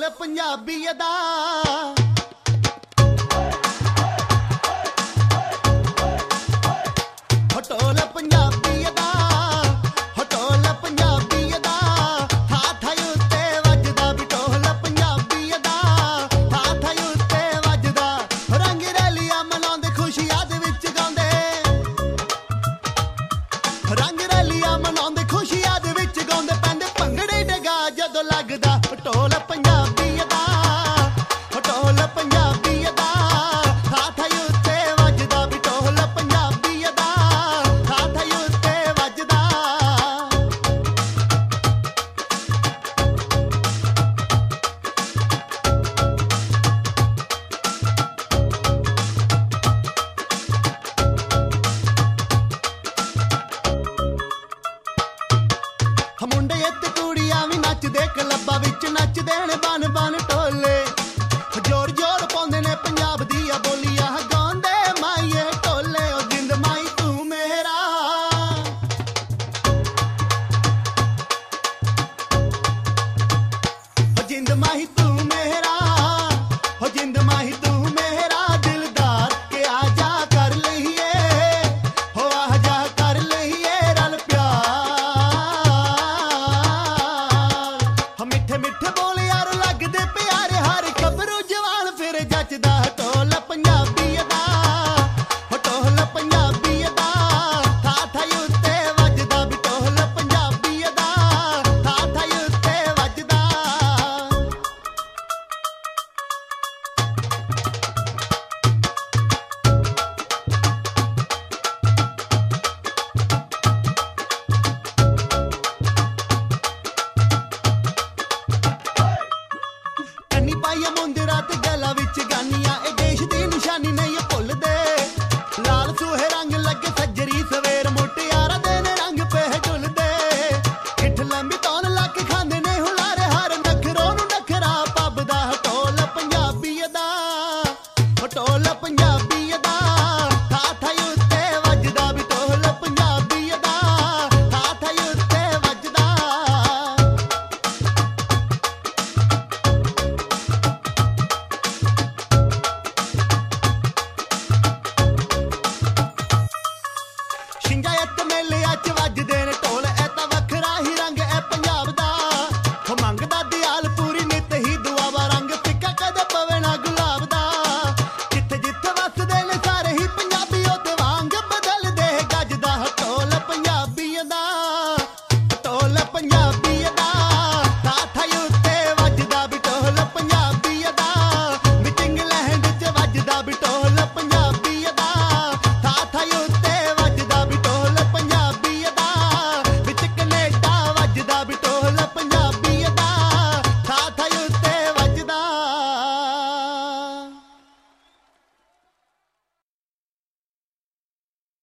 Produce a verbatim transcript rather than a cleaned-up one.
ਢੋਲ ਪੰਜਾਬੀ ਦਾ ਢੋਲ ਪੰਜਾਬੀ ਦਾ ਢੋਲ ਪੰਜਾਬੀ ਦਾ ਹੱਥ ਉੱਤੇ ਵੱਜਦਾ ਵੀ ਢੋਲ ਪੰਜਾਬੀ ਦਾ ਹੱਥ ਉੱਤੇ ਵੱਜਦਾ ਰੰਗ ਰੈਲੀਆਂ ਮਨਾਉਂਦੇ ਖੁਸ਼ੀਆਂ ਦੇ ਵਿੱਚ ਗਾਉਂਦੇ ਰੰਗ ਰੈਲੀਆਂ ਮਨਾਉਂਦੇ ਖੁਸ਼ੀਆਂ ਦੇ ਵਿੱਚ ਗਾਉਂਦੇ ਪੈਂਦੇ ਭੰਗੜੇ ਡਗਾ ਜਦੋਂ ਲੱਗਦਾ ਢੋਲ ਪੰਜਾਬੀ ਦਾ ਢੋਲ ਪੰਜਾਬੀ ਦਾ ਹੱਥ ਉੱਤੇ ਵੱਜਦਾ ਵੀ ਢੋਲ ਪੰਜਾਬੀ ਦਾ ਹੱਥ ਉੱਤੇ ਵੱਜਦਾ ਮੁੰਡੇ ਤੇ ਕੁੜੀਆਂ ਵੀ ਨੱਚਦੇ ਕਲੱਬਾਂ ਵਿੱਚ ਨੱਚਦੇ ਨੇ ਬਨ ਬਨ ਢੋਲੇ ਜੋਰ ਜੋਰ ਪਾਉਂਦੇ ਨੇ ਪੰਜਾਬ ਦੀਆਂ ਬੋਲੀਆਂ ਗਾਉਂਦੇ ਮਾਈਏ ਢੋਲੇ ਉਹ ਜਿੰਦ ਮਾਈ ਤੂੰ ਮੇਰਾ ਉਹ ਜਿੰਦ ਮਾਈ ਤੂੰ ਮੇਰਾ ਉਹ ਜਿੰਦ ਮਾਈ ਤੂੰ ਮੇਰਾ ਦਿਲਦਾਰ ਕਿ ਆ ਜਾ ਕਰ ਲਈਏ ਹੋ ਆ ਜਾ ਕਰ ਲਈਏ ਰਲ ਪਿਆਰ ਮਿੱਠੇ ਮਿੱਠੇ ਬੋਲ ਯਾਰ ਲੱਗਦੇ ਪਿਆਰੇ ਹਰ ਖਬਰੂ ਜਵਾਨ ਫਿਰ ਜੱਚਦਾ ਢੋਲ ਪੰਜਾਬੀ ਦਾ ਢੋਲ ਪੰਜਾਬੀ ਦਾ ਹੱਥ ਉੱਤੇ ਵੱਜਦਾ ਵੀ ਢੋਲ ਪੰਜਾਬੀ ਦਾ ਹੱਥ ਉੱਤੇ ਵੱਜਦਾ ਕੰਨੀ ਪਾਈਆ ਮੁੰਦਰਾ ਤੇ ਗਲਾ ਵਿੱਚ ਗਾਨੀਆਂ ਇਹ ਦੇਸ਼ ਦੀ ਨਿਸ਼ਾਨੀ ਨਹੀਂ ਭੁੱਲਦੇ ਲਾਲ ਸੂਹੇ ਰੰਗ ਲੱਗੇ ਸੱਜਰੀ ਸਵੇਰ ਮੁਟਿਆਰਾਂ ਦੇ ਨੇ ਰੰਗ ਪੇ ਢੁੱਲਦੇ ਕਿੱਠ ਲੰਬੀ ਤੌਣ ਲਾ ਕੇ ਖਾਂਦੇ ਨੇ ਹੁਲਾਰੇ ਹਰ ਨਖਰੋਂ ਨੂੰ ਨਖਰਾ ਪੱਬਦਾ ਢੋਲ ਪੰਜਾਬੀ ਦਾ ਢੋਲ ਪੰਜਾਬੀ ਦਾ ਹੱਥ ਉੱਤੇ ਵੱਜਦਾ ਵੀ ਢੋਲ ਪੰਜਾਬੀ ਦਾ ਹੱਥ ਉੱਤੇ ਵੱਜਦਾ ਸ਼ਿੰਗਾਇਤ ਮੇਲਿਆਂ ਚ ਵੱਜਦੇ ਨੇ ਢੋਲ ਇਹ ਤਾਂ ਵੱਖਰਾ ਹੀ ਰੰਗ ਹੈ ਪੰਜਾਬ ਦਾ ਹੋ ਮੰਗਦਾ ਦਿਆਲ ਪੂਰੀ ਨਿਤ ਹੀ ਦੁਆਵਾ ਰੰਗ ਫਿੱਕਾ ਕਦੇ ਪਵੇ ਨਾ ਗੁਲਾਬ ਦਾ ਜਿੱਥੇ ਜਿੱਥੇ ਵੱਸਦੇ ਨੇ ਸਾਰੇ ਹੀ ਪੰਜਾਬੀ ਉਹਦੇ ਵਾਂਗ ਬਦਲਦੇ ਗੱਜਦਾ ਢੋਲ ਪੰਜਾਬੀ ਦਾ ਢੋਲ ਪੰਜਾਬੀ ਦਾ ਹੱਥ ਉੱਤੇ ਵੱਜਦਾ ਵੀ ਢੋਲ ਪੰਜਾਬੀ ਦਾ ਵਿੱਚ ਇੰਗਲੈਂਡ ਚ ਵੱਜਦਾ ਵੀ ਢੋਲ ਪੰਜਾਬੀ ਦਾ ਹੱਥ ਉੱਤੇ ਵੱਜਦਾ ਵੀ ਢੋਲ ਪੰਜਾਬੀ ਦਾ ਵਿੱਚ ਕੈਨੇਡਾ ਵੱਜਦਾ ਵੀ ਢੋਲ ਪੰਜਾਬੀ